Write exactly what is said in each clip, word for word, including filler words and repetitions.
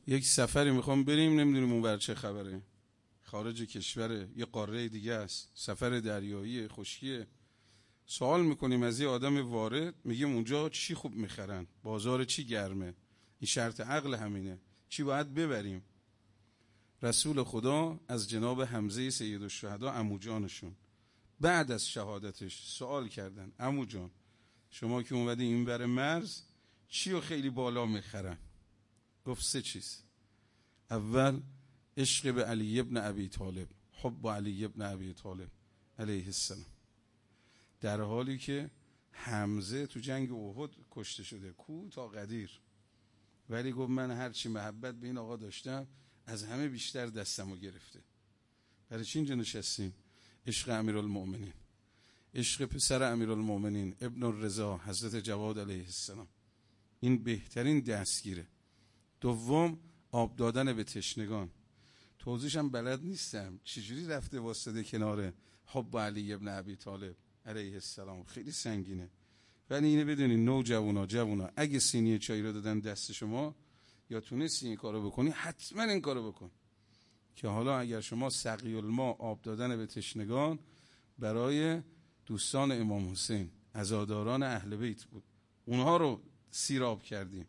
یک سفری میخوام بریم، نمیدونیم اون ور چه خبره، خارج کشوره، یه قاره دیگه است، سفر دریایی خشکیه. سوال میکنیم از یه آدم وارد، میگیم اونجا چی خوب میخرن، بازار چی گرمه، این شرط عقل همینه، چی باید ببریم. رسول خدا از جناب حمزه سید الشهدا عمو جانشون بعد از شهادتش سوال کردن، عمو جان شما که اومدی این بر مرز چی رو خیلی بالا میخرن؟ گفت سه چیز. اول عشق به علی ابن ابی طالب، حب علی ابن ابی طالب علیه السلام، در حالی که حمزه تو جنگ احد کشته شده، کو تا قدیر، ولی گفت من هرچی محبت به این آقا داشتم از همه بیشتر دستمو گرفته. برای چی اینجا نشستیم؟ عشق امیرالمؤمنین، عشق پسر امیرالمؤمنین ابن الرضا حضرت جواد علیه السلام، این بهترین دستگیره. دوم آب دادن به تشنگان. توضیحشم بلد نیستم چجوری رفته واسطه کنار حب علی ابن ابی طالب علیه السلام، خیلی سنگینه. ولی اینه بدونین نوجوانا جوانا، اگه سینی چای رو دادن دست شما یا تونستی این کارو بکنی حتما این کارو بکن، که حالا اگر شما سقی الماء آب دادن به تشنگان برای دوستان امام حسین عزاداران اهل بیت بود، اونها رو سیراب کردیم.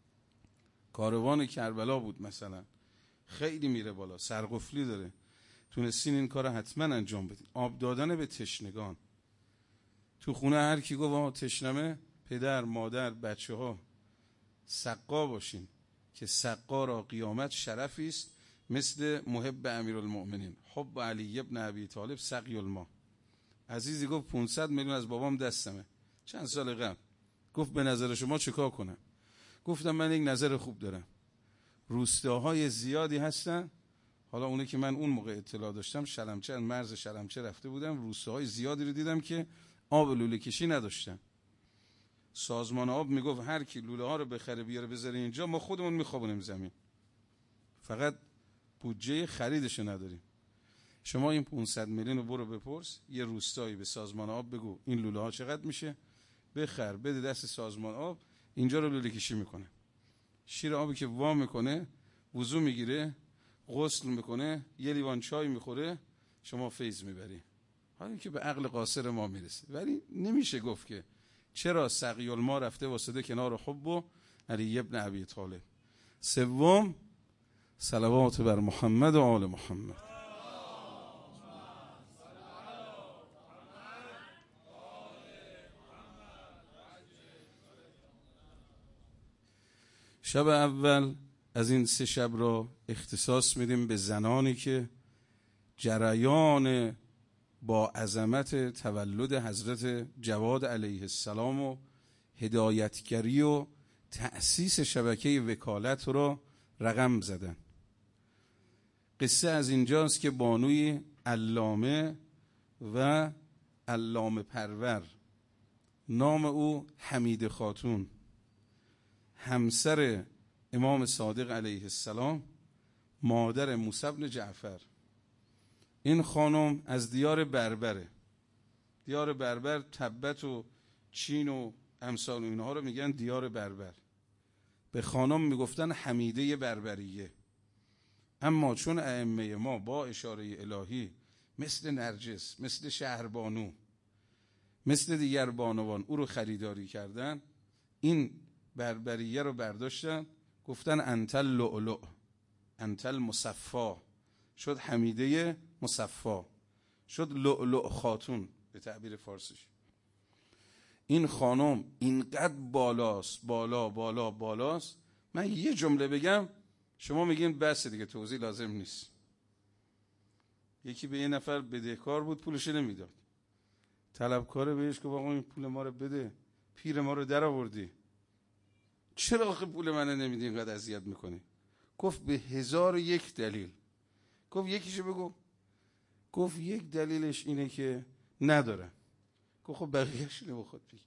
کاروان کربلا بود مثلا، خیلی میره بالا، سرقفلی داره، تونستین این کار حتما انجام بدین. آب دادن به تشنگان. تو خونه هر کی گفت تشنمه، پدر مادر بچه ها سقا باشین، که سقا را قیامت شرفی است مثل محب امیرالمؤمنین حب علی ابن ابی طالب سقی الماء. عزیزی گفت پانصد میلیون از بابام دستمه چند سال قبل، گفت به نظر شما چیکار کنم؟ گفتم من یک نظر خوب دارم، روستاهای زیادی هستن، حالا اونه که من اون موقع اطلاع داشتم شلمچه، مرز شلمچه رفته بودم، روستاهای زیادی رو دیدم که آب لوله کشی نداشتن. سازمان آب میگفت هر کی لوله ها رو بخره بیاره بذاره اینجا، ما خودمون میخوابونیم زمین، فقط بودجه خریدشو نداریم. شما این پانصد میلیون رو برو بپرس یه روستایی به سازمان آب بگو این لوله ها چقدر میشه، بخر بده دست سازمان آب، اینجا رو لوله کشی میکنه. شیر آبی که وا میکنه، وضو میگیره، غسل میکنه، یه لیوان چای میخوره، شما فیض میبری. حالا که به عقل قاصر ما میرسه، ولی نمیشه گفت که چرا سقی الماء رفته واسطه کنار حب و علی ابن ابی طالب. سوم صلوات بر محمد و آل محمد. شب اول از این سه شب را اختصاص میدیم به زنانی که جریان با عظمت تولد حضرت جواد علیه السلام و هدایتگری و تأسیس شبکه وکالت را رقم زدن. قصه از اینجاست که بانوی علامه و علامه پرور، نام او حمیده خاتون، همسر امام صادق علیه السلام، مادر موسی بن جعفر. این خانم از دیار بربره. دیار بربر تبت و چین و امثال اینها رو میگن دیار بربر. به خانم میگفتن حمیده بربریه. اما چون ائمه ما با اشاره الهی مثل نرجس، مثل شهربانو، مثل دیگر بانوان او رو خریداری کردن، این بربریه رو برداشتن گفتن انتل لؤلؤ، انتل مصفا، شد حمیده مصفا، شد لؤلؤ خاتون به تعبیر فارسیش. این خانم اینقدر بالاست، بالا بالا بالاست، من یه جمله بگم شما میگین بس دیگه توضیح لازم نیست. یکی به یه نفر بدهکار بود، پولش نمیداد، طلبکار بهش گفت آقا این پول ما رو بده، پیر ما رو در آوردی، چرا آخه پول منو نمیدی، اینقدر اذیت میکنی؟ گفت به هزار یک دلیل. گفت یکیشو بگو. گفت یک دلیلش اینه که ندارم. گفت خب بقیه‌اش رو خود بگی.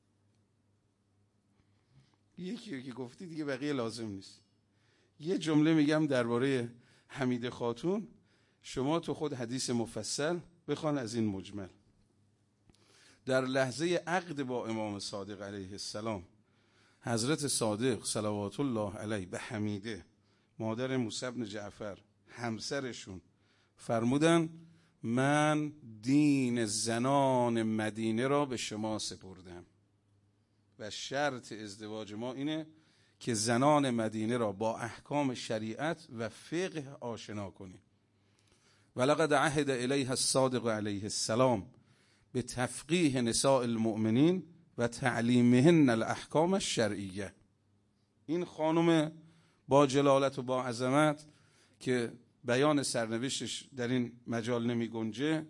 یکی رو که گفتی دیگه بقیه لازم نیست. یه جمله میگم درباره حمیده خاتون، شما تو خود حدیث مفصل بخوان از این مجمل. در لحظه عقد با امام صادق علیه السلام، حضرت صادق صلوات الله علیه به حمیده مادر موسی بن جعفر همسرشون فرمودن من دین زنان مدینه را به شما سپردم و شرط ازدواج ما اینه که زنان مدینه را با احکام شریعت و فقه آشنا کنیم. ولقد عهد الیها الصادق علیه السلام به تفقیه نساء المؤمنین و تعلیمهن الاحکام الشرعیه. این خانم با جلالت و با عظمت که بیان سرنوشتش در این مجال نمی گنجه،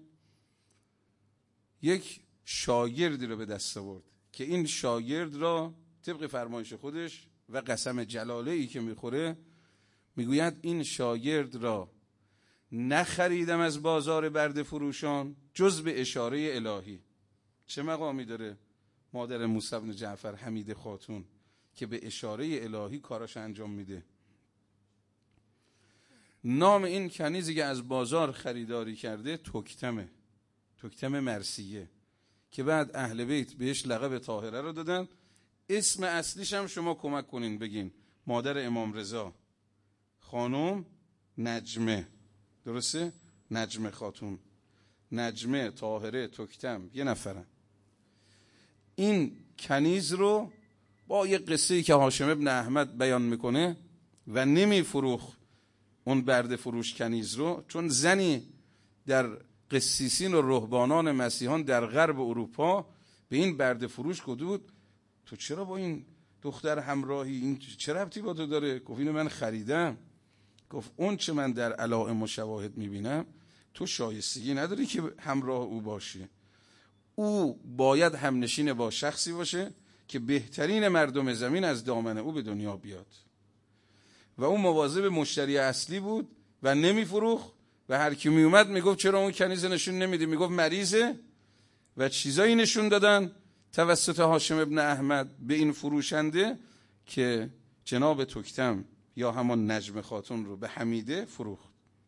یک شاگردی رو به دست آورد که این شاگرد را طبق فرمایش خودش و قسم جلاله ای که میخوره میگوید این شاگرد را نخریدم از بازار برده فروشان جز به اشاره الهی. چه مقامی داره مادر موسی بن جعفر حمیده خاتون که به اشاره الهی کاراش انجام میده. نام این کنیزی که از بازار خریداری کرده تکتمه، تکتم مرسیه، که بعد اهل بیت بهش لقب طاهره رو دادن. اسم اصلیش هم شما کمک کنین بگین. مادر امام رضا خانم نجمه، درسته؟ نجمه خاتون، نجمه، طاهره، تکتم، یه نفرن. این کنیز رو با یه قصه‌ای که هاشم ابن احمد بیان میکنه و نمی فروخ اون برده فروش کنیز رو، چون زنی در قسیسین و رهبانان مسیحان در غرب اروپا به این برده فروش گفته بود تو چرا با این دختر همراهی، این چه ربطی با تو داره؟ گفت اینو من خریدم. گفت اون چه من در علائم و شواهد میبینم تو شایستگی نداری که همراه او باشی. او باید همنشین با شخصی باشه که بهترین مردم زمین از دامن او به دنیا بیاد. و اون مواظب مشتری اصلی بود و نمیفروخت و هر کی می اومد میگفت چرا اون کنیز نشون نمیدی؟ میگفت مریضه. و چیزایی نشون دادن توسط هاشم ابن احمد به این فروشنده که جناب تکتم یا همان نجم خاتون رو به حمیده فروخت.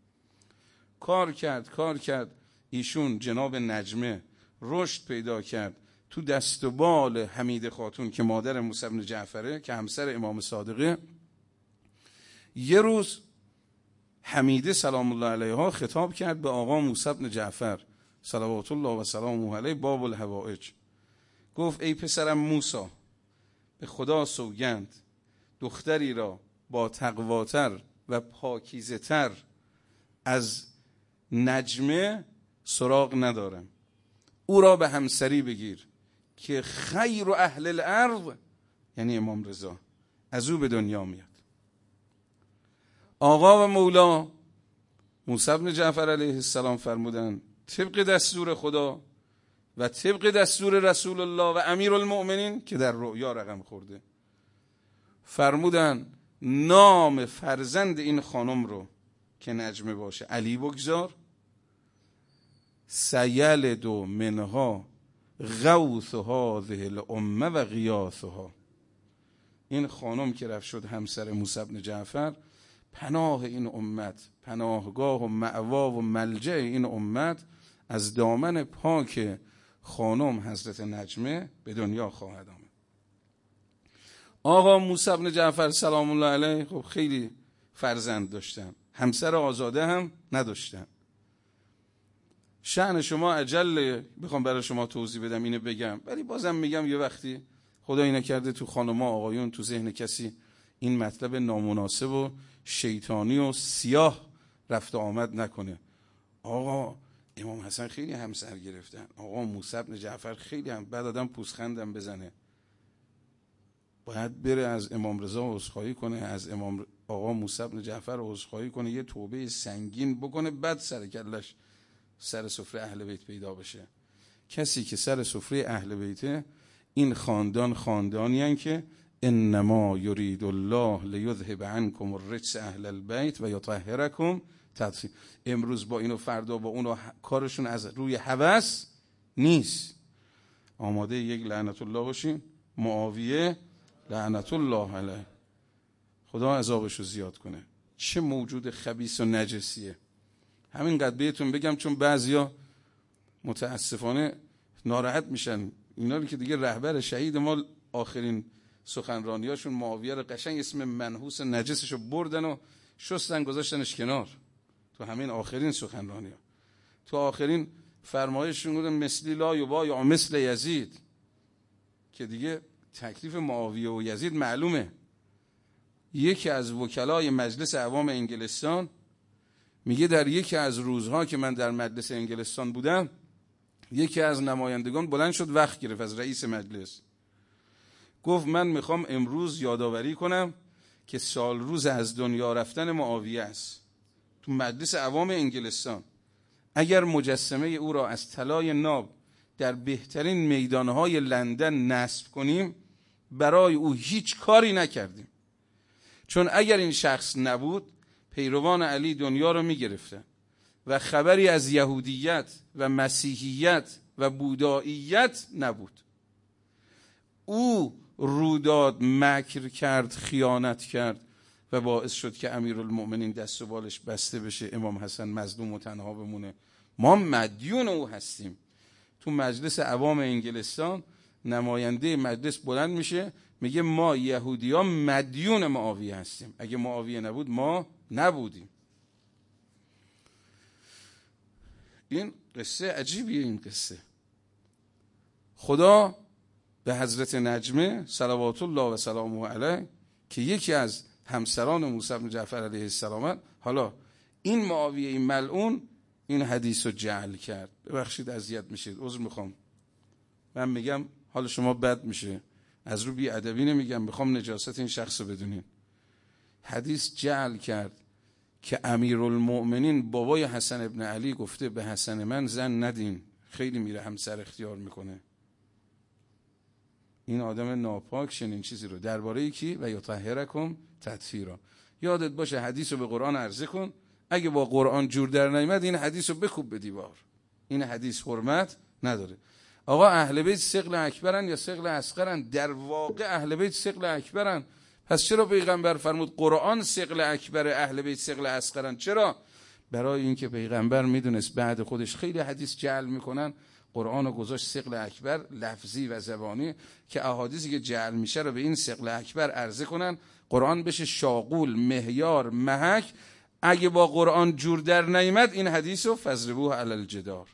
کار کرد کار کرد ایشون جناب نجمه رشد پیدا کرد تو دست و بال حمیده خاتون که مادر موسی بن جعفره که همسر امام صادقه. یه روز حمیده سلام الله علیها خطاب کرد به آقا موسی بن جعفر صلوات الله و سلامه علیه باب الحوائج. گفت ای پسرم موسی، به خدا سوگند دختری را با تقواتر و پاکیزه تر از نجمه سراغ ندارم. او را به همسری بگیر که خیر اهل الارض، یعنی امام رضا، از او به دنیا میاد. آقا و مولا موسی بن جعفر علیه السلام فرمودن طبق دستور خدا و طبق دستور رسول الله و امیر المؤمنین که در رؤیا رقم خورده، فرمودن نام فرزند این خانم رو که نجمه باشه علی بگذار. سیلد منها غوث هذه الامه و غیاثها. این خانم که رفت شد همسر موسی بن جعفر، پناه این امت، پناهگاه و مأوا و ملجأ این امت از دامن پاک خانم حضرت نجمه به دنیا خواهد آمد. آقا موسی بن جعفر سلام الله علیه خب خیلی فرزند داشتن، همسر آزاده هم نداشتن. شأن شما عجل بخوام برای شما توضیح بدم اینو بگم، ولی بازم میگم یه وقتی خدا اینو کرده تو خانم‌ها آقایون تو ذهن کسی این مطلب نامناسب و شیطانی و سیاه رفت آمد نکنه. آقا امام حسن خیلی همسر گرفتن، آقا موسی بن جعفر خیلی هم، بعد آدم پوزخندم بزنه. باید بره از امام رضا عذرخواهی کنه، از امام آقا موسی بن جعفر عذرخواهی کنه، یه توبه سنگین بکنه، بعد سر کلش سر سفره اهل بیت پیدا بشه. کسی که سر سفره اهل بیته، این خاندان خاندانیان که انما یرید الله لیذهب عنکم الرجس اهل البیت و یطهرکم تطهیرا. امروز با اینو فردا با اونو کارشون از روی هوس نیست. آماده یک لعنت الله باشین. معاویه لعنت الله علیه، خدا عذابشو زیاد کنه. چه موجود خبیث و نجسیه. همینقدر بهتون بگم چون بعضیا متاسفانه ناراحت میشن، اینا رو که دیگه رهبر شهید ما آخرین سخنرانیاشون معاویه رو قشنگ اسم منحوس نجسشو بردن و شستن گذاشتنش کنار تو همین آخرین سخنرانی ها. تو آخرین فرمایششون گفتن مثلی لا یبا یا مثل یزید، که دیگه تکلیف معاویه و یزید معلومه. یکی از وکلای مجلس عوام انگلستان میگه در یکی از روزها که من در مجلس انگلستان بودم، یکی از نمایندگان بلند شد وقت گرفت از رئیس مجلس، گفت من میخوام امروز یادآوری کنم که سال روز از دنیا رفتن معاویه است. تو مجلس عوام انگلستان اگر مجسمه او را از طلای ناب در بهترین میدانهای لندن نصب کنیم برای او هیچ کاری نکردیم، چون اگر این شخص نبود پیروان علی دنیا رو میگرفتن و خبری از یهودیت و مسیحیت و بوداییت نبود. او روداد، مکر کرد، خیانت کرد و باعث شد که امیرالمؤمنین دست و بالش بسته بشه، امام حسن مظلوم و تنها بمونه. ما مدیون او هستیم. تو مجلس عوام انگلستان نماینده مجلس بلند میشه میگه ما یهودی‌ها مدیون معاویه هستیم، اگه معاویه نبود ما نبودیم. این قصه عجیبیه. این قصه خدا به حضرت نجمه صلوات الله و سلامه علیه که یکی از همسران موسی بن جعفر علیه السلام، حالا این معاویه این ملعون این حدیث رو جعل کرد. ببخشید اذیت میشید، عذر میخوام، من میگم حالا شما بد میشه، از رو بی ادبی نمیگم، میخوام نجاست این شخص رو بدونین. حدیث جعل کرد که امیرالمؤمنین بابای حسن ابن علی گفته به حسن من زن ندین، خیلی میره همسر اختیار میکنه. این آدم ناپاک چنین چیزی رو درباره کی و یطهرکم تطهیرا. یادت باشه حدیث رو به قرآن عرضه کن، اگه با قرآن جور در نیامد این حدیث رو بکوب به دیوار. این حدیث حرمت نداره. آقا اهل بیت ثقل اکبرن یا ثقل اصغرن؟ در واقع اهل بیت ثقل اکبرن. پس چرا پیغمبر فرمود قرآن ثقل اکبر، اهل بیت ثقل اصغرن؟ چرا؟ برای اینکه پیغمبر میدونست بعد خودش خیلی حدیث جعل میکنن، قرآن رو گذاشت ثقل اکبر لفظی و زبانی که احادیثی که جعل میشه رو به این ثقل اکبر عرضه کنن، قرآن بشه شاغول، مهیار، محک. اگه با قرآن جور در نیامد این حدیث رو فضربوه علی الجدار.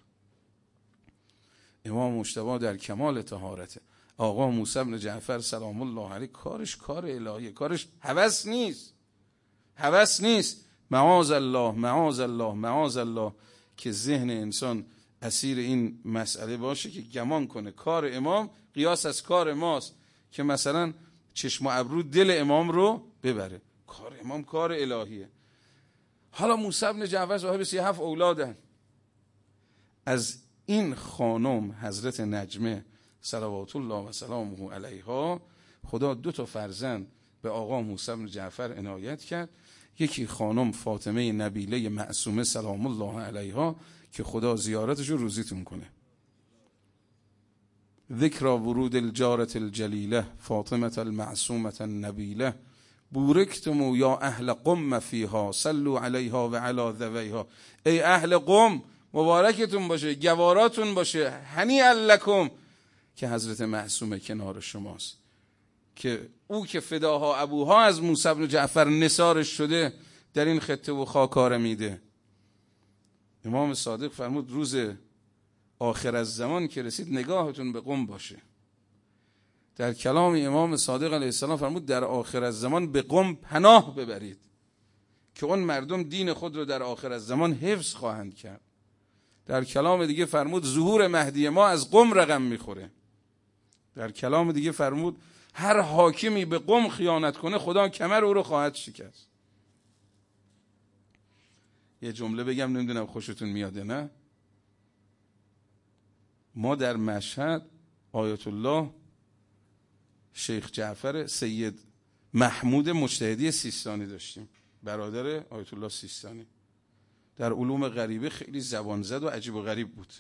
امام مجتبی در کمال طهارته. آقا موسی بن جعفر سلام الله علیه کارش کار الهیه، کارش هوس نیست، هوس نیست. معاذ الله معاذ الله معاذ الله که ذهن انسان اسیر این مسئله باشه که گمان کنه کار امام قیاس از کار ماست که مثلا چشم و ابرو دل امام رو ببره. کار امام کار الهیه. حالا موسی بن جعفر صاحب سی هفت اولادن. از این خانم حضرت نجمه صلوات الله و سلامه علیها خدا دو تا فرزند به آقا موسی بن جعفر عنایت کرد. یکی خانم فاطمه نبیله معصومه سلام الله علیها که خدا زیارتش رو روزیتون کنه. ذکر ورود الجارة الجلیله فاطمه المعصومه النبیله بورکتم یا اهل قم فیها صلوا علیها و علی ذویها. ای اهل قم مبارکتون باشه، گواراتون باشه، هنیئا لکم که حضرت معصومه کنار شماست، که او که فداها ابوها از موسی بن جعفر نثارش شده در این خطه و خاکار میده. امام صادق فرمود روز آخر از زمان که رسید نگاهتون به قم باشه. در کلام امام صادق علیه السلام فرمود در آخر از زمان به قم پناه ببرید که اون مردم دین خود رو در آخر از زمان حفظ خواهند کرد. در کلام دیگه فرمود ظهور مهدی ما از قم رقم میخوره. در کلام دیگه فرمود هر حاکمی به قم خیانت کنه خدا کمر او رو خواهد شکست. یه جمله بگم نمیدونم خوشتون میاده نه؟ ما در مشهد آیت الله شیخ جعفر سید محمود مجتهدی سیستانی داشتیم، برادر آیت الله سیستانی. در علوم غریبه خیلی زبان زد و عجیب و غریب بود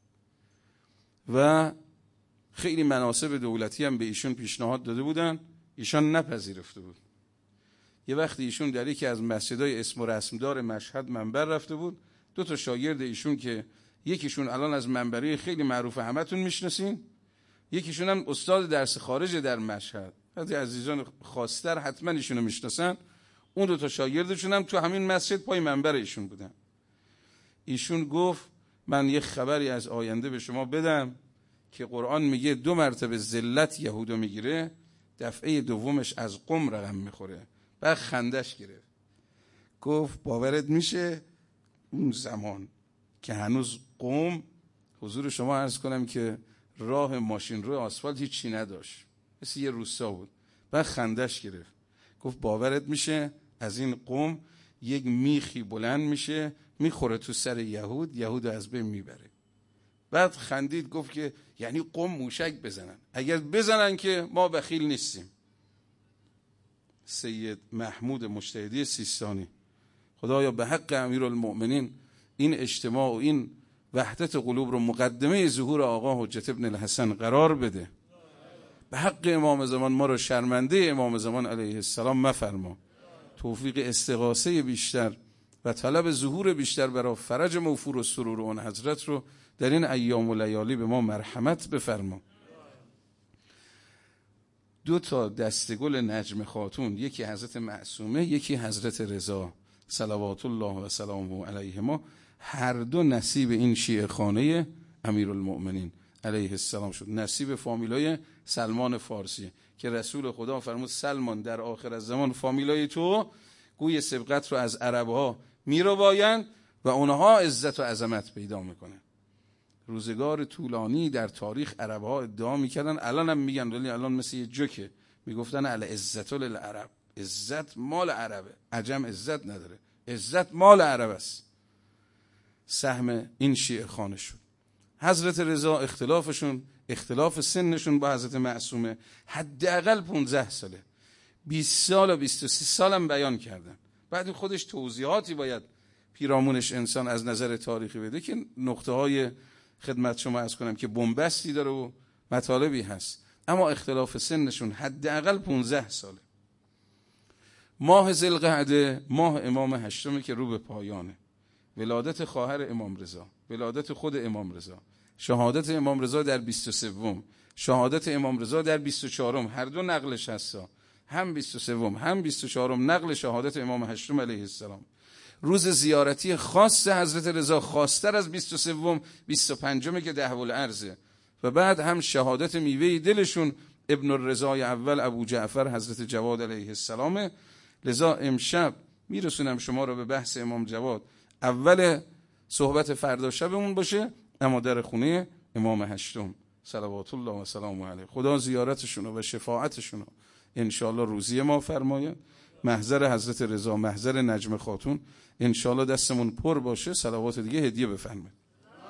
و خیلی مناصب دولتی هم به ایشون پیشنهاد داده بودن، ایشان نپذیرفته بود. یه وقتی ایشون در یکی از مسجدهای اسم و رسمدار مشهد منبر رفته بود، دو تا شاگرد ایشون که یکیشون الان از منبری خیلی معروف همتون میشناسین، یکیشون هم استاد درس خارج در مشهد، بعضی عزیزان خاصتر حتما ایشونو میشناسن، اون دو تا شاگردشون هم تو همین مسجد پای منبر ایشون بودن. ایشون گفت من یه خبری از آینده به شما بدم که قرآن میگه دو مرتبه ذلت یهودو میگیره، دفعه دومش از قم رقم میخوره. بعد خندش گرفت، گفت باورت میشه اون زمان که هنوز قم، حضور شما عرض کنم که راه ماشین روی آسفالت هیچی نداشت، مثل یه روستا بود. بعد خندش گرفت، گفت باورت میشه از این قم یک میخی بلند میشه میخوره تو سر یهود، یهود از بین میبره. بعد خندید گفت که یعنی قم موشک بزنن، اگر بزنن که ما بخیل نیستیم. سید محمود مجتهدی سیستانی، خدایا به حق امیرالمؤمنین این اجتماع و این وحدت قلوب رو مقدمه ظهور آقا حجت ابن الحسن قرار بده. به حق امام زمان ما رو شرمنده امام زمان علیه السلام مفرما. توفیق استغاثه بیشتر و طلب ظهور بیشتر برای فرج موفور و سرور اون حضرت رو در این ایام و لیالی به ما مرحمت بفرما. دو تا دستگل نجم خاتون، یکی حضرت معصومه یکی حضرت رضا صلوات الله و سلامه علیهما، هر دو نصیب این شیعه خانه امیرالمؤمنین علیه السلام شد، نصیب فامیلای سلمان فارسی که رسول خدا فرمود سلمان در آخر الزمان فامیلای تو گوی سبقت رو از عربها میروایند و اونها عزت و عظمت پیدا میکنن. روزگار طولانی در تاریخ عربها ادعا میکردن، الان هم میگن ولی الان مثل یه جوکه، میگفتن العزت للعرب، عزت مال عربه، عجم عزت نداره، عزت مال عرب است. سهم این شیعه خانه شد. حضرت رضا اختلافشون، اختلاف سنشون با حضرت معصومه حداقل پانزده ساله، بیست سال و بیست و سه سال هم بیان کردن. بعد خودش توضیحاتی باید پیرامونش انسان از نظر تاریخی بده که نقطه های خدمت شما عرض کنم که بنبستی داره و مطالبی هست، اما اختلاف سنشون حداقل پانزده ساله. ماه ذوالقعده ماه امام هشتمه که رو به پایانه، ولادت خواهر امام رضا، ولادت خود امام رضا، شهادت امام رضا در بیست و سوم، شهادت امام رضا در بیست و چهارم، هر دو نقلش هستا، هم بیست و سوم هم بیست و چهارم نقل شهادت امام هشتم علیه السلام. روز زیارتی خاص حضرت رضا خاصتر از بیست و سوم بیست و پنجم که دهو الارضه، و بعد هم شهادت میوه دلشون ابن الرضای اول ابو جعفر حضرت جواد علیه السلام. لذا امشب میرسونم شما رو به بحث امام جواد، اول صحبت فردا شبمون باشه اما در خونه امام هشتم صلوات الله و سلام علیه. خدا زیارتشون و شفاعتشون انشاءالله روزی ما فرماید. محضر حضرت رضا، محضر نجم خاتون انشاءالله دستمون پر باشه. صلوات دیگه هدیه بفرمایید.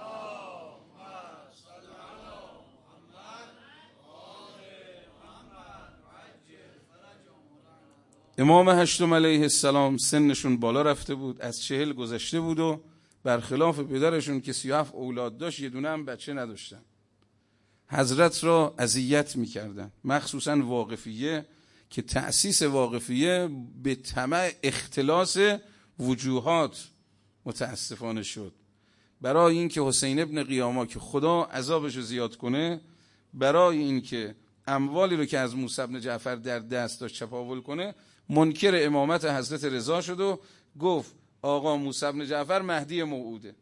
امام هشتم علیه السلام سنشون بالا رفته بود، از چهل گذشته بود و برخلاف پدرشون که سی و هفت اولاد داشت یه دونه هم بچه نداشتن. حضرت را اذیت میکردن، مخصوصا واقفیه که تأسیس واقفیه به طمع اختلاس وجوهات متاسفانه شد. برای این که حسین ابن قیاما که خدا عذابش رو زیاد کنه، برای این که اموالی رو که از موسی ابن جعفر در دست داشت چپاول کنه، منکر امامت حضرت رضا شد و گفت آقا موسی ابن جعفر مهدی موعوده.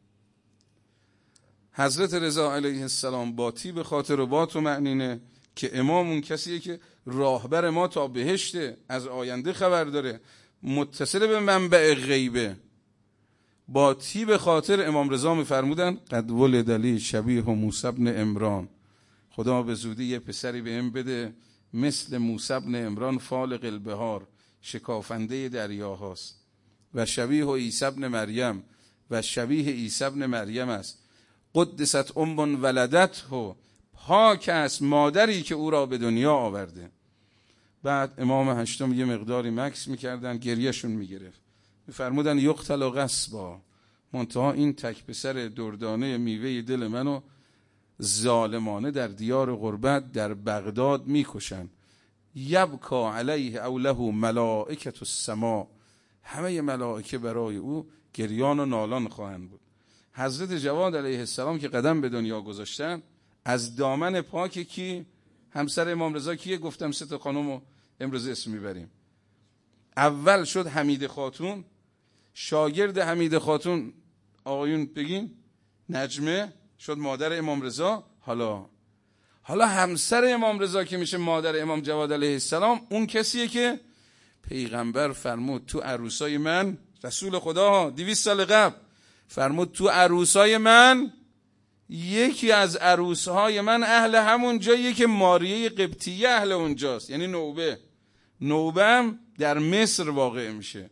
حضرت رضا علیه السلام با طیب خاطر و با طمأنینه که امام اون کسیه که راهبر ما تا بهشته، از آینده خبر داره، متصل به منبع غیبه، با طیب خاطر امام رضا میفرمودن قد ولد لی شبیه موسی ابن عمران، خدا به زودی یه پسری بهم بده مثل موسی ابن عمران فالق البحار، شکافنده دریاهاست، و شبیه عیسی ابن مریم، و شبیه عیسی ابن مریم است. قدست ام ولدته، پاک است مادری که او را به دنیا آورده. بعد امام هشتم یه مقداری مکس میکردن، گریهشون میگرفت، میفرمودن یقتل غصبا، منتها این تک پسر دردانه میوه دل منو ظالمانه در دیار غربت در بغداد میکشن. یبکا علیه او له ملائکة السما، همه ملائکه برای او گریان و نالان خواهند بود. حضرت جواد علیه السلام که قدم به دنیا گذاشتن، از دامن پاک کی؟ همسر امام رضا کیه؟ گفتم سه تا خانم رو امروز اسم میبریم. اول شد حمیده خاتون، شاگرد حمیده خاتون آقایون بگین نجمه شد مادر امام رضا. حالا حالا همسر امام رضا که میشه مادر امام جواد علیه السلام، اون کسیه که پیغمبر فرمود تو عروسای من، رسول خدا دویست سال قبل فرمود تو عروسای من یکی از عروسهای من اهل همون جاییه که ماریه قبطیه اهل اونجاست، یعنی نوبه. نوبه هم در مصر واقع میشه.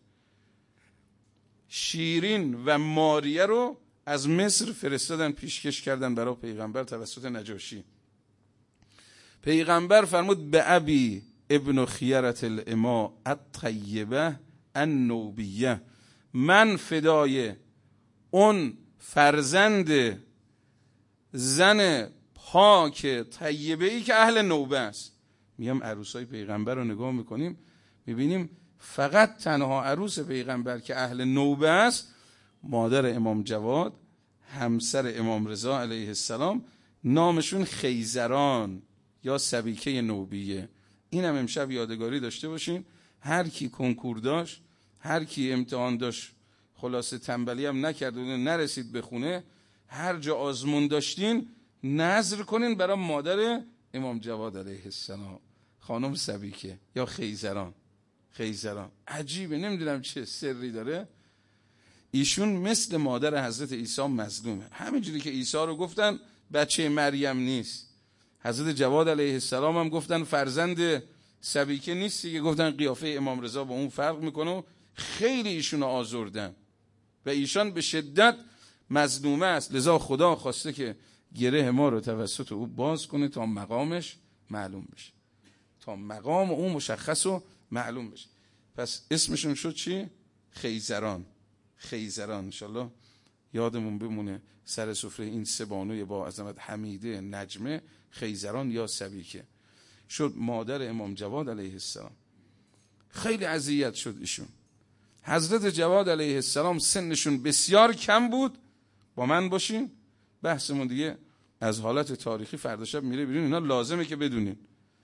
شیرین و ماریه رو از مصر فرستادن پیشکش کردن برای پیغمبر توسط نجاشی. پیغمبر فرمود به ابی ابن خیرت الاماء الطیبه النوبیه، من فدای اون فرزند زن پاک طیبه ای که اهل نوبه است. میگم عروسای پیغمبر رو نگاه میکنیم میبینیم فقط تنها عروس پیغمبر که اهل نوبه است مادر امام جواد همسر امام رضا علیه السلام، نامشون خیزران یا سبیکه نوبیه. اینم امشب یادگاری داشته باشین. هر کی کنکور داشت، هر کی امتحان داشت، خلاصه تنبلی هم نکرد و نرسید به خونه، هر جا آزمون داشتین نذر کنین برای مادر امام جواد علیه السلام، خانم سبیکه یا خیزران. خیزران عجیبه، نمیدونم چه سری داره. ایشون مثل مادر حضرت عیسی مظلومه. همینجوری که عیسی رو گفتن بچه مریم نیست، حضرت جواد علیه السلام هم گفتن فرزند سبیکه نیست که گفتن قیافه امام رضا با اون فرق میکنه و خیلی ایشون رو آزردن و ایشان به شدت مظلومه است. لذا خدا خواسته که گره ما رو توسط او باز کنه تا مقامش معلوم بشه، تا مقام او مشخص و معلوم بشه. پس اسمشون شد چی؟ خیزران. خیزران انشالله یادمون بمونه سر سفره این سه بانوی با عظمت، حمیده، نجمه، خیزران یا سبیکه، شد مادر امام جواد علیه السلام. خیلی اذیت شد ایشون. حضرت جواد علیه السلام سنشون بسیار کم بود. با من باشین، بحثمون دیگه از حالت تاریخی فردا شب میره بیرون، اینا لازمه که بدونین.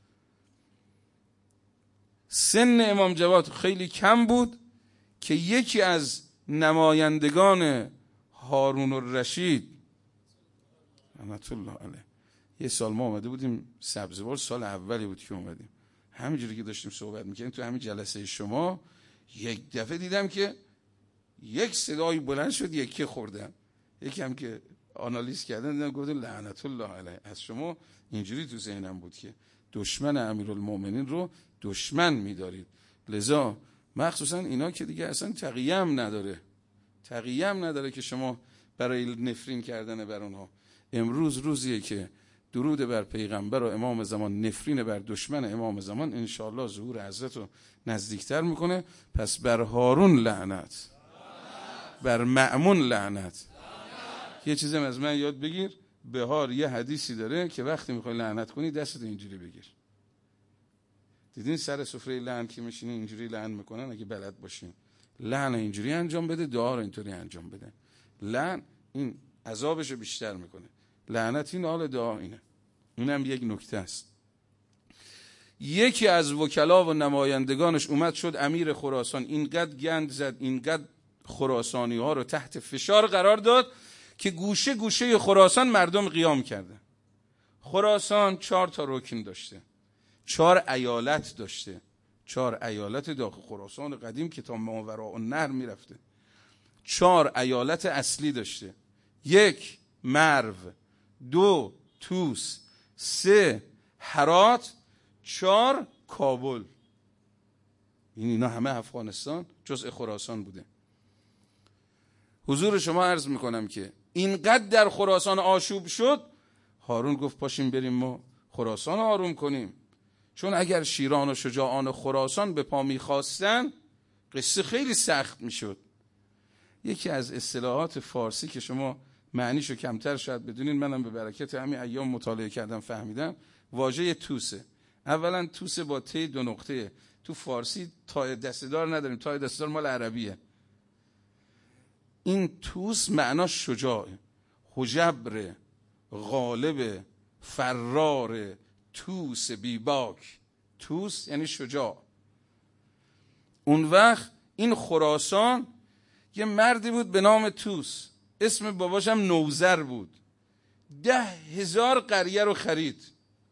سن امام جواد خیلی کم بود که یکی از نمایندگان هارون الرشید رحمت الله علیه، یه سال ما آمده بودیم سبزوار، سال اولی بود که اومدیم، همینجوری که داشتیم صحبت میکنیم تو همین جلسه شما یک دفعه دیدم که یک صدایی بلند شد، یکی خوردم، یکی هم که آنالیز کردن دیدم گفتن لعنت الله علیه. از شما اینجوری تو ذهنم بود که دشمن امیرالمومنین رو دشمن میدارید. لذا مخصوصا اینا که دیگه اصلا تقیه هم نداره، تقیه هم نداره که شما برای نفرین کردن بر اونها. امروز روزیه که درود بر پیغمبر و امام زمان، نفرین بر دشمن امام زمان انشاءالله ظهور حضرت رو نزدیکتر میکنه. پس بر هارون لعنت، بر مأمون لعنت. یه چیزی از من یاد بگیر، بهار یه حدیثی داره که وقتی میخوای لعنت کنی دستت اینجوری بگیر. دیدین سر سفره لعن که میشینی اینجوری لعن میکنن؟ اگه بلد باشین لعن اینجوری انجام بده، دعا رو اینطوری انجام بده. لعن این عذابشو بیشتر میکنه، لعنت این حال، دعا اینه. اینم یک نکته است. یکی از وکلا و نمایندگانش اومد شد امیر خراسان، اینقدر گند زد، اینقدر خراسانی ها رو تحت فشار قرار داد که گوشه گوشه خراسان مردم قیام کردن. خراسان چهار تا رکن داشته، چهار ایالت داشته، چهار ایالت داخل خراسان قدیم که تا ماوراء النهر میرفته. چهار ایالت اصلی داشته: یک مرو، دو توس، سه هرات، چهار کابل. این اینا همه افغانستان جزء خراسان بوده. حضور شما عرض میکنم که اینقدر در خراسان آشوب شد، هارون گفت پاشیم بریم ما خراسان آروم کنیم، چون اگر شیران و شجاعان خراسان به پا میخواستن قصه خیلی سخت میشد. یکی از اصطلاحات فارسی که شما معنیشو کمتر شاید بدونین، منم به برکت همین ایام مطالعه کردم فهمیدم، واژه توسه. اولا توسه با ت دو نقطه، تو فارسی تای دسته‌دار نداریم، تای دسته‌دار مال عربیه. این توس معناش شجاعه، حجبر، غالب، فرار، توس بیباک. توس یعنی شجاع. اون وقت این خراسان یه مردی بود به نام توس، اسم باباش هم نوذر بود، ده هزار قریه رو خرید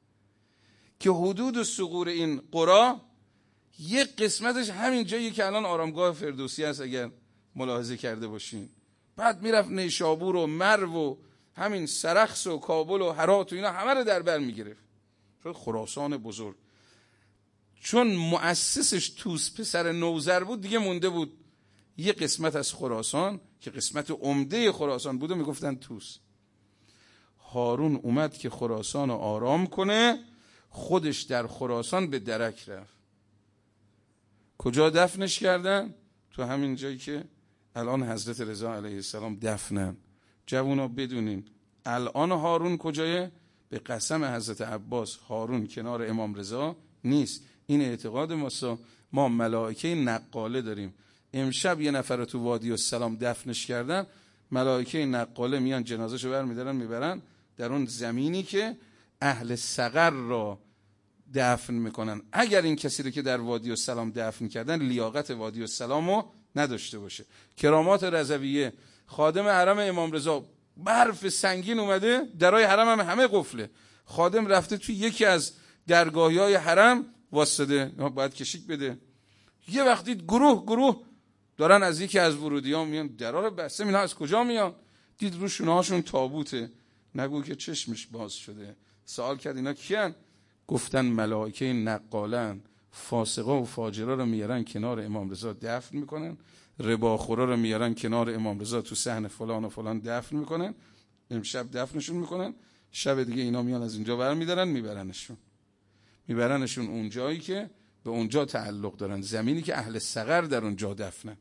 که حدود و ثغور این قرا یک قسمتش همین جایی که الان آرامگاه فردوسی هست اگر ملاحظه کرده باشین. بعد میرفت نیشابور و مرو و همین سرخس و کابل و هرات و اینا همه رو در بر میگرفت. خراسان بزرگ. چون مؤسسش توس پسر نوذر بود دیگه مونده بود یه قسمت از خراسان که قسمت عمده خراسان بود و میگفتن توس. هارون اومد که خراسان رو آرام کنه، خودش در خراسان به درک رفت. کجا دفنش کردن؟ تو همین جایی که الان حضرت رضا علیه السلام دفنن. جوونا بدونین الان هارون کجایه؟ به قسم حضرت عباس هارون کنار امام رضا نیست. این اعتقاد ماست. ما ملائکه نقاله داریم. امشب یه نفر تو وادی السلام دفنش کردن، ملائکه نقاله میان جنازه‌شو برمی‌دارن میبرن در اون زمینی که اهل سقر را دفن میکنن. اگر این کسی رو که در وادی السلام دفن کردن لیاقت وادی السلامو نداشته باشه. کرامات رضویه، خادم حرم امام رضا، برف سنگین اومده، درای حرم هم همه قفله، خادم رفته توی یکی از درگاهی‌های حرم واسطه باید کشیک بده. یه وقتی گروه گروه دارن از یکی از ورودیان میان، درا رو بسته، اینا از کجا میان؟ دید رو شونه هاشون تابوته، نگو که چشمش باز شده. سوال کرد اینا کیان؟ گفتن ملائکه نقالن، فاسقا و فاجرا رو میارن کنار امام رضا دفن میکنن، رباخورا رو میارن کنار امام رضا تو صحن فلان و فلان دفن میکنن، امشب دفنشون میکنن، شب دیگه اینا میان از اینجا برمیدارن میبرنشون میبرنشون اون جایی که به اونجا تعلق دارن، زمینی که اهل سقر در اونجا دفنن.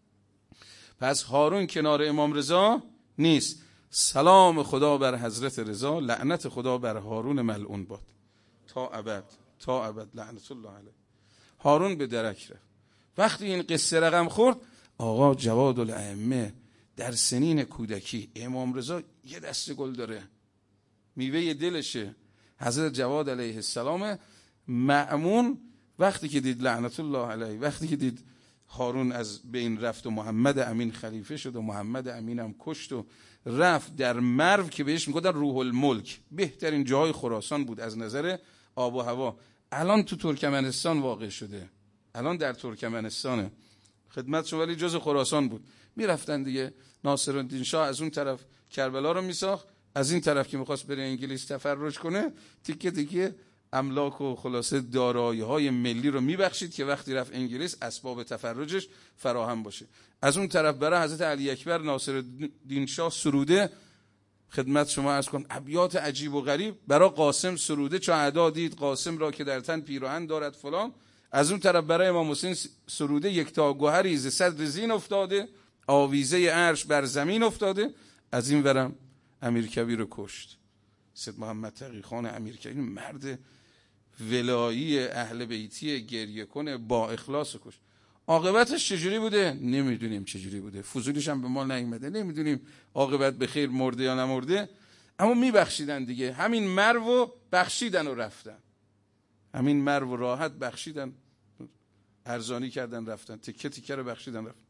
پس هارون کنار امام رضا نیست. سلام خدا بر حضرت رضا، لعنت خدا بر هارون ملعون باد تا ابد تا ابد لعنت الله علیه. هارون به درک رفت. وقتی این قصه رقم خورد، آقا جواد الائمه در سنین کودکی، امام رضا یه دسته گل داره، میوه دلشه، حضرت جواد علیه السلام. مأمون وقتی که دید لعنت الله علیه، وقتی که دید هارون از بین رفت و محمد امین خلیفه شد و محمد امین هم کشت و رفت در مرو که بهش میگفتن روح الملک، بهترین جای خراسان بود از نظر آب و هوا. الان تو ترکمنستان واقع شده، الان در ترکمنستانه، خدمت شما، ولی جز خراسان بود. میرفتن دیگه. ناصرالدین شاه از اون طرف کربلا رو میساخت، از این طرف که میخواست بره انگلیس تفرج کنه تیکه تیکه املاک و خلاصه دارایی‌های ملی رو میبخشید که وقتی رفت انگلیس اسباب تفرجش فراهم باشه. از اون طرف برای حضرت علی اکبر ناصرالدین شاه سروده، خدمت شما عرض کنم ابیات عجیب و غریب برای قاسم سروده، چو اعدا دید قاسم را که در تن پیراهن دارد فلان. از اون طرف برای امام حسین سروده، یکتا گوهری ز صدر زین افتاده، آویزه عرش بر زمین افتاده. از این ورم امیرکبیر رو کشت، سید محمد تقی خان امیرکبیر، مرد ولایی اهل بیتی گریه کنه با اخلاص کشت. عاقبتش چجوری بوده؟ نمیدونیم چجوری بوده، فضولیش هم به ما نیومده، نمیدونیم عاقبت به خیر مرده یا نمرده، اما میبخشیدن دیگه. همین مرو بخشیدن و رفتن، همین مرو راحت بخشیدن، ارزانی کردن رفتن، تکه تکه رو بخشیدن رفتن.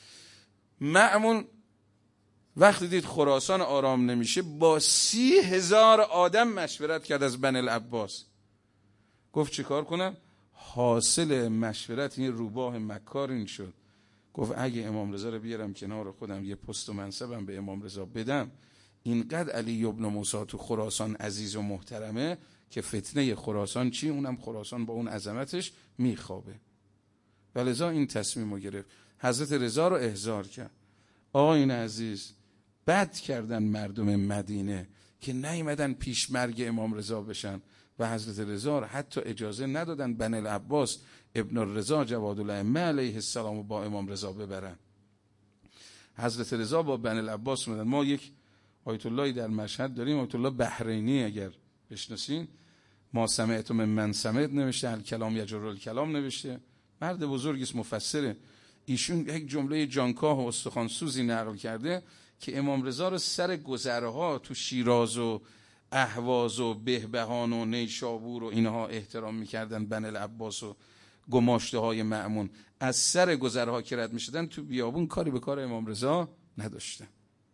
مأمون وقتی دید خراسان آرام نمیشه، با سی هزار آدم مشورت کرد از بنی العباس. گفت چه کار کنم؟ حاصل مشورت این روباه مکار این شد، گفت اگه امام رضا رو بیارم کنار خودم، یه پست و منصبم به امام رضا بدم، اینقدر علی ابن موسی تو خراسان عزیز و محترمه که فتنه خراسان چی؟ اونم خراسان با اون عظمتش میخوابه. ولذا این تصمیم رو گرفت، حضرت رضا رو احضار کرد. آقایون عزیز، بد کردن مردم مدینه که نیومدن پیش مرگ امام رضا بشن و حضرت رضا رو حتی اجازه ندادن بنی العباس ابن الرضا جواد الائمه علیه السلام با امام رضا ببرن. حضرت رضا با بنی العباس اومدن. ما یک آیت اللهی در مشهد داریم، آیت الله بحرینی، اگر بشناسین، ما سمعت من من سمعت نوشته، الکلام یجر الکلام نوشته، مرد بزرگی است، مفسره. ایشون یک جمله جانکاه و استخوانسوزی نقل کرده که امام رضا رو سر گذرها تو شیراز و اهواز و بهبهان و نیشابور و اینها احترام میکردن، بنی العباس و گماشته های مأمون. از سر گذرها که رد میشدن تو بیابون کاری به کار امام رضا نداشتن.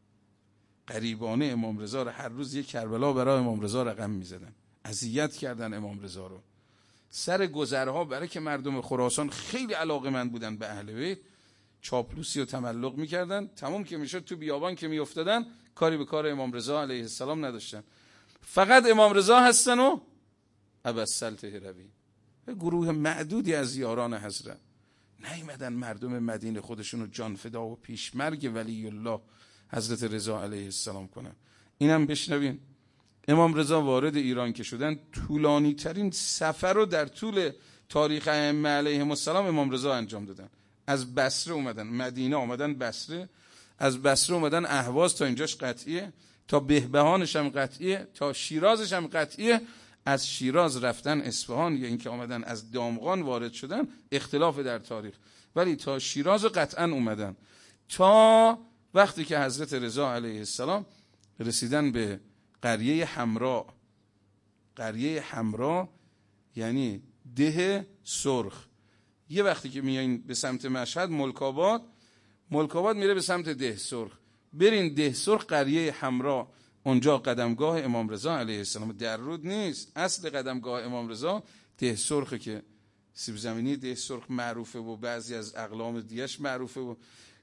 غریبانه امام رضا رو هر روز یک کربلا برای امام رضا رقم میزدن، اذیت کردن امام رضا رو. سر گذرها برای که مردم خراسان خیلی علاقه‌مند بودن به اهل بیت، چاپلوسی و تملق میکردن. تمام که میشد تو بیابان که میافتادن کاری به کار امام رضا علیه السلام نداشتن. فقط امام رضا هستن و ابوالسلطه هروی، گروه معدودی از یاران حضرت. نیومدن مردم مدینه خودشونو جان فدا و پیشمرگ ولی الله حضرت رضا علیه السلام کنن. اینم بشنوین. امام رضا وارد ایران که شدن، طولانی ترین سفر رو در طول تاریخ ائمه علیهم السلام امام رضا انجام دادن. از بصره اومدن مدینه، آمدن بصره، از بصره اومدن اهواز، تا اینجاش قطعیه، تا بهبهانش هم قطعیه، تا شیرازش هم قطعیه. از شیراز رفتن اصفهان یا اینکه آمدن از دامغان وارد شدن اختلاف در تاریخ، ولی تا شیراز قطعا اومدن. تا وقتی که حضرت رضا علیه السلام رسیدن به قریه حمراء. قریه حمراء یعنی ده سرخ. یه وقتی که میایین به سمت مشهد، ملک آباد، ملک آباد میره به سمت ده سرخ، برین ده سرخ قریه حمراء، اونجا قدمگاه امام رضا علیه السلام. در رود نیست، اصل قدمگاه امام رضا ده سرخه که سیب زمینی ده سرخ معروفه و بعضی از اقلام دیگه‌اش معروفه و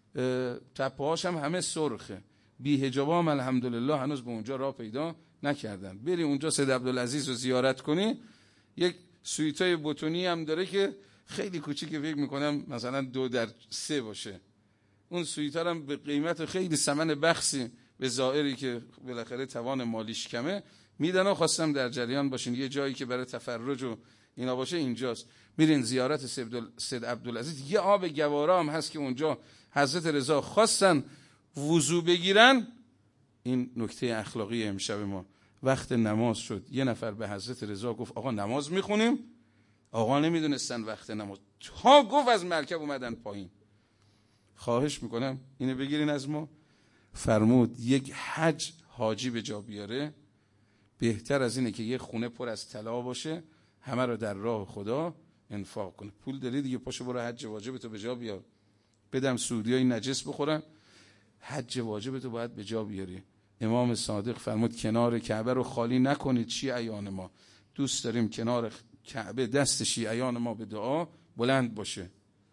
تپه‌هاش هم همه سرخه. بی حجابا هم الحمدلله هنوز به اونجا راه پیدا نکردن. بری اونجا سید عبدالعزیز رو زیارت کنی، یک سویتای بتونی هم داره که خیلی کوچیکه، فکر میکنم مثلا دو در سه باشه. اون سویتا هم به قیمت خیلی ثمن بخسی به زائری که بالاخره توان مالیش کمه میدن و خواستم در جریان باشین. یه جایی که برای تفرج و اینا باشه اینجاست. میرین زیارت سید عبدالعزیز. یه آب گوارا هم هست که اونجا حضرت رضا خواستن وضو بگیرن. این نکته اخلاقی امشب ما. وقت نماز شد، یه نفر به حضرت رضا گفت آقا نماز میخونیم. آقا نمیدونستن وقت نماز، تا گفت از مرکب اومدن پایین. خواهش میکنم اینو بگیرین از ما. فرمود یک حج حاجی به جا بیاره بهتر از اینه که یه خونه پر از طلا باشه، همه رو در راه خدا انفاق کنه. پول داری دیگه، پاشو برو حج واجبتو به جا بیار. بدم سعودیای نجس بخورن، حج واجبتو باید به جا بیاری. امام صادق فرمود کنار کعبه رو خالی نکنید شیعیان ما. دوست داریم کنار کعبه دست شیعیان ما به دعا بلند باشه.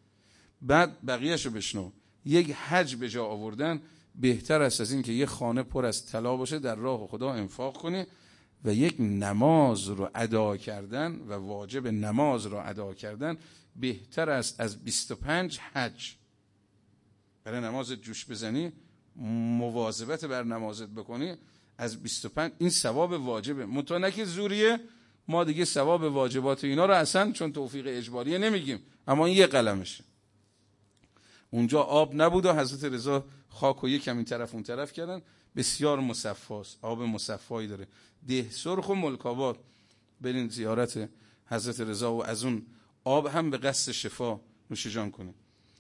بعد بقیهشو بشنو. یک حج به جا آوردن بهتر است از این که یک خانه پر از طلا باشه، در راه خدا انفاق کنی. و یک نماز رو ادا کردن و واجب نماز رو ادا کردن بهتر است از بیست و پنج حج. برای نماز جوش بزنی، مواظبت بر نمازت بکنی، از بیست و پنج این ثواب واجبه. مطمئنه که زوریه، ما دیگه ثواب واجبات اینا رو اصلا چون توفیق اجباریه نمیگیم، اما این یه قلمشه. اونجا آب نبود و حضرت رضا خاک و یکم این طرف اون طرف کردن. بسیار مصفاست، آب مصفایی داره. ده سرخ و ملک آباد برین زیارت حضرت رضا و از اون آب هم به قصد شفا نوش جان کنه.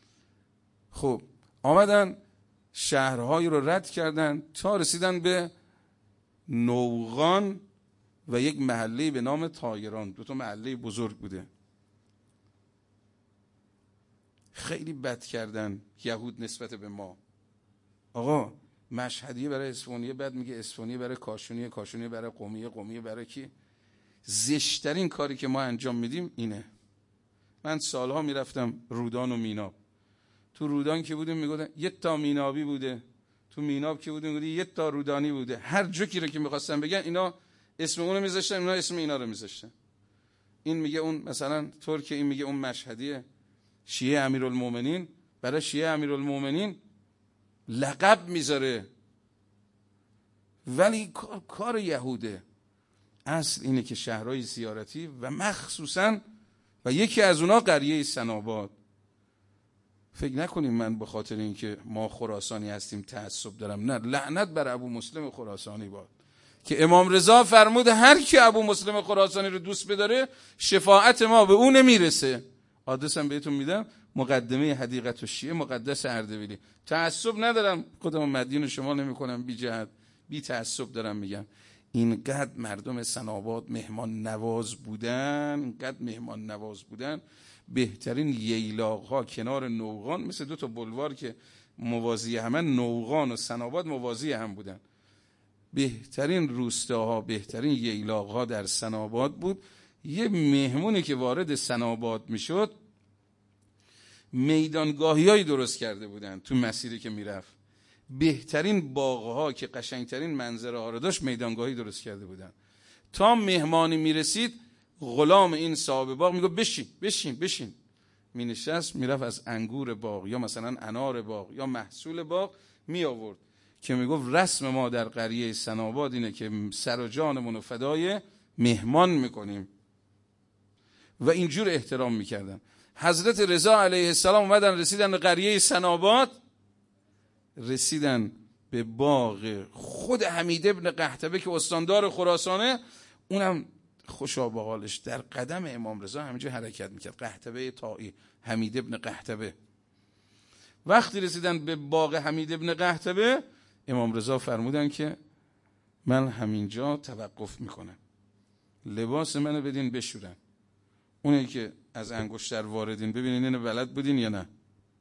خب آمدن شهرهایی رو رد کردن تا رسیدن به نوغان و یک محله به نام طایران. دو تا محله بزرگ بوده. خیلی بد کردن یهود نسبت به ما. آقا مشهدیه برای اصفهانیه بد میگه، اصفهانیه برای کاشونیه، کاشونیه برای قومیه، قومیه برای کی؟ زشترین کاری که ما انجام میدیم اینه. من سالها میرفتم رودان و میناب. تو رودان که بودیم میگفتن یک تا مینابی بوده، تو میناب که بودیم میگفتن یک تا رودانی بوده. هر جوکی رو که میخواستن بگن اینا اسم اونو میذاشتن، اینا اسم اینا رو میذاشتن. این میگه اون مثلا ترک، این میگه اون مشهدیه. شیعه امیرالمومنین برای شیعه امیرالمومنین لقب میذاره، ولی کار یهوده. اصل اینه که شهرهای زیارتی و مخصوصا و یکی از اونا قریه سناباد. فکر نکنیم من به خاطر اینکه ما خراسانی هستیم تعصب دارم، نه، لعنت بر ابو مسلم خراسانی باد که امام رضا فرمود هر کی ابو مسلم خراسانی رو دوست بداره شفاعت ما به اون نمیرسه. آدرسم بهتون میدم، مقدمه حدیقه الشیعه مقدس اردبیلی. تعصب ندارم، خودم مدین شما نمیکنم بی جهت، بی تعصب دارم میگم. اینقدر مردم سناباد مهمان نواز بودن، اینقدر مهمان نواز بودن. بهترین ییلاق ها کنار نوغان، مثل دو تا بلوار که موازی همن، نوغان و سناباد موازی هم بودن. بهترین روستاها، بهترین ییلاق ها در سناباد بود. یه مهمونی که وارد سناباد میشد میدانگاهی هایی درست کرده بودن تو مسیری که میرفت. بهترین باغها که قشنگترین منظره ها رو داشت میدانگاهی درست کرده بودن. تا مهمانی میرسید غلام این صاحب باغ میگه بشین بشین بشین، می نشست میرفت از انگور باغ یا مثلا انار باغ یا محصول باغ می آورد که میگفت رسم ما در قریه سناباد اینه که سر و جانمون رو فدای مهمان میکنیم و اینجور احترام میکردن. حضرت رضا علیه السلام اومدن رسیدن به قریه سناباد، رسیدن به باغ خود حمید ابن قحطبه که استاندار خراسانه، اونم خوشا به حالش در قدم امام رضا همینجور حرکت میکرد. قحطبه طائی، حمید ابن قحطبه. وقتی رسیدن به باغ حمید ابن قحطبه، امام رضا فرمودن که من همینجا توقف میکنم، لباس منو بدین بشورن. اونی که از انگشتر واردین ببینین اینو بلد بودین یا نه؟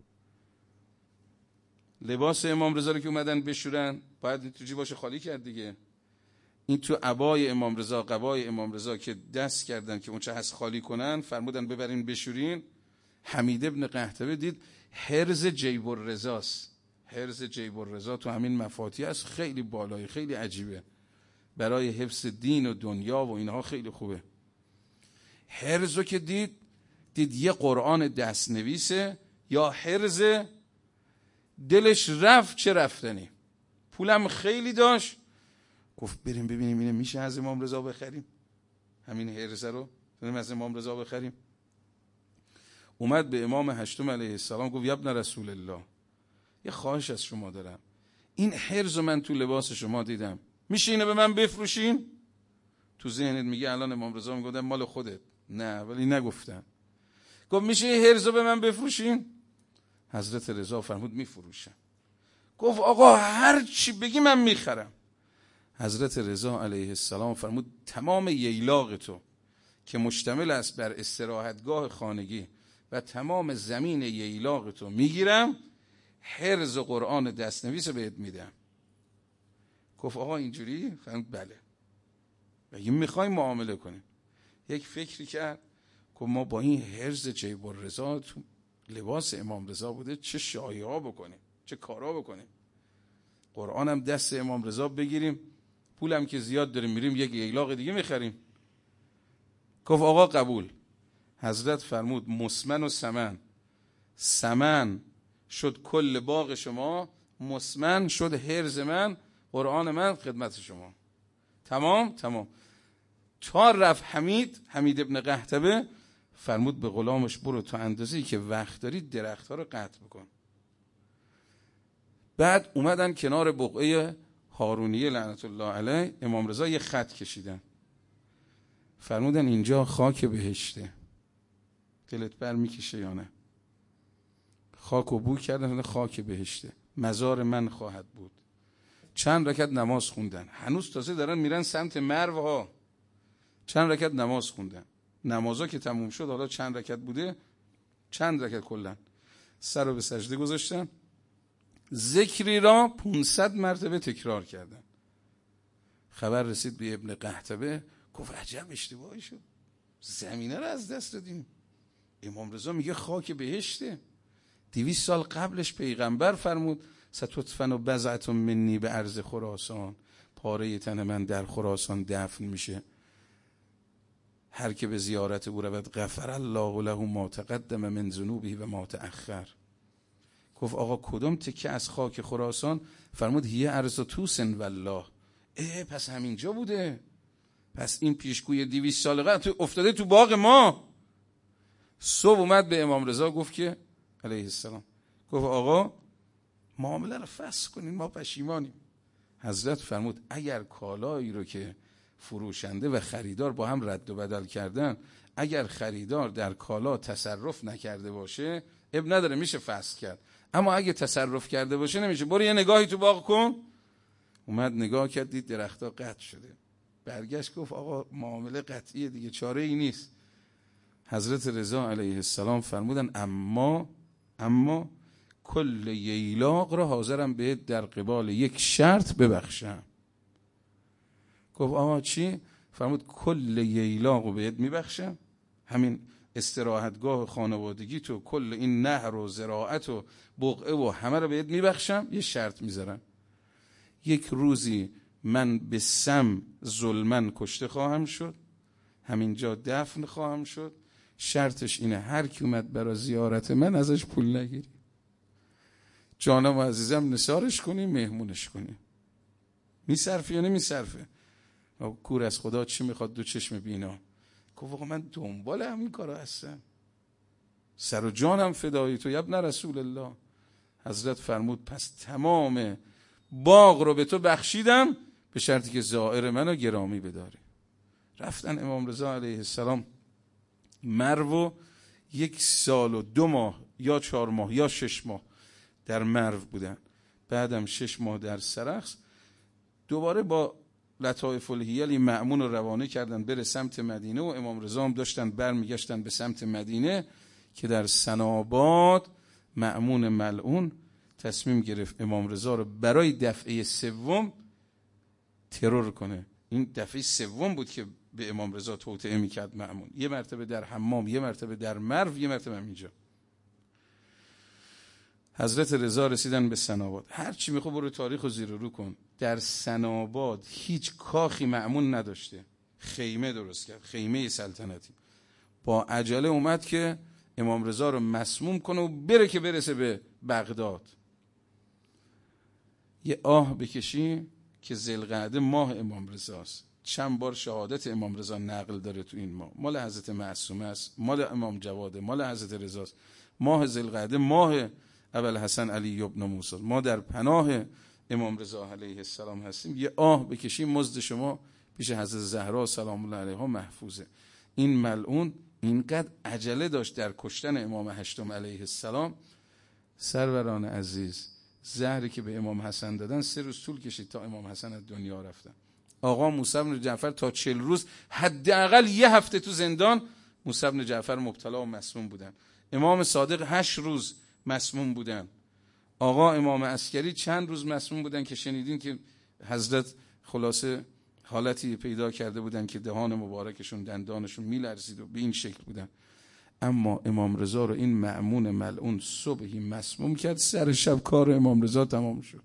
لباس امام رضا رو که اومدن بشورن باید تو جیباش خالی کرد دیگه. این تو عبای امام رضا، قبای امام رضا که دست کردن که اون چه هست خالی کنن، فرمودن ببرین بشورین. حمید ابن قحطبه دید حرز جیب الرضاست. حرز جیب الرضا تو همین مفاتیح است، خیلی بالایی، خیلی عجیبه، برای حفظ دین و دنیا و اینها خیلی خوبه. حرزو که دید دید یه قرآن دست نویسه یا حرز، دلش رفت چه رفتنی. پولم خیلی داشت، گفت بریم ببینیم اینه میشه از امام رضا بخریم، همین حرز رو بریم از امام رضا بخریم. اومد به امام هشتم علیه السلام گفت یا ابن رسول الله، یه خواهش از شما دارم، این حرز رو من تو لباس شما دیدم، میشه اینو به من بفروشین؟ تو ذهنت میگه الان امام رضا میگه مال خودت، نه ولی نگفتن. گفت میشه این حرز رو به من بفروشین؟ حضرت رضا فرمود میفروشم. گفت آقا هر چی بگی من میخرم. حضرت رضا علیه السلام فرمود تمام ییلاق تو که مشتمل است بر استراحتگاه خانگی و تمام زمین ییلاق تو میگیرم، حرز و قرآن دستنویس بهت میدم. گفت آقا اینجوری؟ فرمود بله. بگیم میخوایم معامله کنیم. یک فکری کرد، گفت ما با این حرز جیب الرضا تو لباس امام رضا بوده چه شایعه ها بکنیم، چه کارا بکنیم. قرآن هم دست امام رضا بگیریم، پولم که زیاد داریم میریم یک ییلاق دیگه میخریم. گفت آقا قبول. حضرت فرمود مسمن و سمن، سمن شد کل باغ شما، مسمن شد حرز من، قرآن من خدمت شما. تمام تمام. تا رفت حمید حمید ابن قحطبه، فرمود به غلامش برو تا اندازه‌ای که وقت داری درخت ها رو قطع بکن. بعد اومدن کنار بقعه هارونیه لعنت الله علیه، امام رضا یه خط کشیدن، فرمودن اینجا خاک بهشته، دلت بر میکشه یا نه؟ خاک و بو کردن، خاک بهشته، مزار من خواهد بود. چند رکعت نماز خوندن، هنوز تازه دارن میرن سمت مرو ها. چند رکعت نماز خوندن، نمازا که تموم شد حالا چند رکعت بوده، چند رکعت کلا، سر رو به سجده گذاشتن، ذکری را پانصد مرتبه تکرار کردن. خبر رسید به ابن قحطبه، گفت عجب اشتباهی شد، زمینه رو از دست دادیم. امام رضا میگه خاک بهشته. دویست سال قبلش پیغمبر فرمود ستدفن و بضعة منی به ارض خراسان، پاره تن من در خراسان دفن میشه، هر که به زیارت او رود غفر الله له ما تقدم من ذنوبه و ما تأخر. گفت آقا کدوم تکه از خاک خراسان؟ فرمود هی ارض توسن والله. اه پس همینجا بوده، پس این پیشگوی دویست سال قبل افتاده تو باغ ما. صبح اومد به امام رضا گفت که علیه السلام، گفت آقا معامله رو فسخ کنین، ما پشیمانیم. حضرت فرمود اگر کالایی رو که فروشنده و خریدار با هم رد و بدل کردن، اگر خریدار در کالا تصرف نکرده باشه اب نداره، میشه فسخ کرد، اما اگه تصرف کرده باشه نمیشه. برو یه نگاهی تو باغ کن. اومد نگاه کرد، دید درختها قطع شده، برگشت گفت آقا معامله قطعیه دیگه، چاره ای نیست. حضرت رضا علیه السلام فرمودن اما اما کل ییلاق را حاضرم بهت در قبال یک شرط ببخشم. گفت آقا چی؟ فرمود کل ییلاق رو بهت میبخشم، همین استراحتگاه خانوادگی تو، کل این نهر و زراعت و بقعه و همه رو بهت میبخشم، یه شرط میذارم، یک روزی من به سم ظلمن کشته خواهم شد، همینجا دفن خواهم شد، شرطش اینه هر کی اومد برای زیارت من ازش پول نگیری، جانم و عزیزم نثارش کنی، مهمونش کنی. میصرفه یا نمیصرفه؟ کور از خدا چی میخواد دو چشم بینا؟ گفت آقا من دنبال همین کارا هستم، سر و جانم فدای تو ابن رسول الله. حضرت فرمود پس تمام باغ رو به تو بخشیدم به شرطی که زائر منو گرامی بداری. رفتن امام رضا علیه السلام مرو، یک سال و دو ماه یا چهار ماه یا شش ماه در مرو بودن، بعدم شش ماه در سرخس. دوباره با لطایف الحیل مأمون رو روانه کردن بره سمت مدینه و امام رضا هم داشتن برمیگشتن به سمت مدینه که در سناباد مأمون ملعون تصمیم گرفت امام رضا رو برای دفعه سوم ترور کنه. این دفعه سوم بود که به امام رضا توطئه میکرد مأمون، یه مرتبه در حمام، یه مرتبه در مرو، یه مرتبه اینجا. حضرت رضا رسیدن به سناباد. هر چی میخواد برو تاریخ رو زیر رو کن، در سناباد هیچ کاخی مأمون نداشته، خیمه درست کرد، خیمه سلطنتی. با عجله اومد که امام رضا رو مسموم کنه و بره که برسه به بغداد. یه آه بکشی که ذوالقعده ماه امام رضاست، چند بار شهادت امام رضا نقل داره تو این ماه، مال حضرت معصومه است، مال امام جواده، مال حضرت رضاست. ماه ذوالقعده ماه ابوالحسن علی ابن موسی، ما در پناه امام رضا علیه السلام هستیم. یه آه بکشیم مزد شما پیش حضرت زهرا سلام الله علیها محفوظه. این ملعون اینقدر عجله داشت در کشتن امام هشتم علیه السلام. سروران عزیز، زهری که به امام حسن دادن سه روز طول کشید تا امام حسن از دنیا رفتن. آقا موسی بن جعفر تا چهل روز حداقل یه هفته تو زندان موسی بن جعفر مبتلا و مسموم بودن. امام صادق هشت روز مسموم بودن. آقا امام عسکری چند روز مسموم بودن که شنیدین که حضرت خلاصه حالتی پیدا کرده بودن که دهان مبارکشون دندانشون میلرزید و به این شکل بودن. اما امام رضا رو این مأمون ملعون صبحی مسموم کرد، سر شب کار امام رضا تمام شد.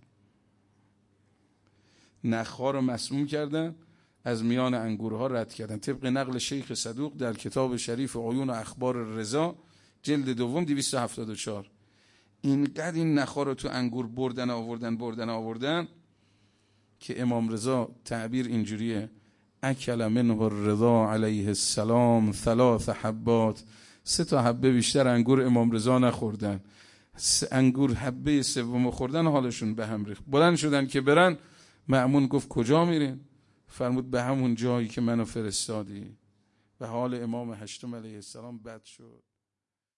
نخها رو مسموم کردن، از میان انگورها رد کردن. طبق نقل شیخ صدوق در کتاب شریف عیون و اخبار رضا جلد دوم دویست و هفتاد و چهار، اینقدر این نخها رو تو انگور بردن آوردن بردن آوردن که امام رضا تعبیر اینجوریه: اکل منه الرضا علیه السلام ثلاث حبات، سه تا حبه بیشتر انگور امام رضا نخوردن. انگور حبه سوم خوردن حالشون به هم ریخت، بلند شدن که برن. مأمون گفت کجا میرین؟ فرمود به همون جایی که منو فرستادی. و حال امام هشتم علیه السلام بد شد.